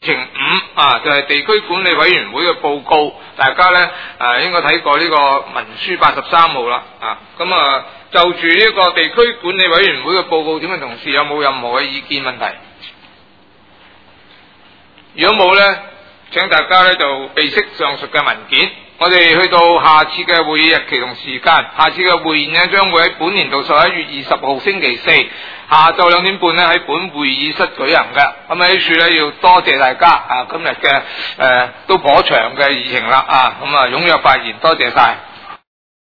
程5啊，就係地區管理委員會嘅報告，大家咧應該睇過呢個文書83號啦啊，咁啊就住呢個地區管理委員會嘅報告，點解同事有冇任何嘅意見問題？如果冇咧，請大家咧就備悉上述嘅文件。我哋去到下次嘅會議日期同時間，下次嘅會議呢將會喺本年度11月20號星期四下晝2點半咧喺本會議室舉行嘅。咁喺呢處咧要多謝大家啊，今日嘅都頗長嘅議程啦啊，咁啊踴躍發言，多謝晒。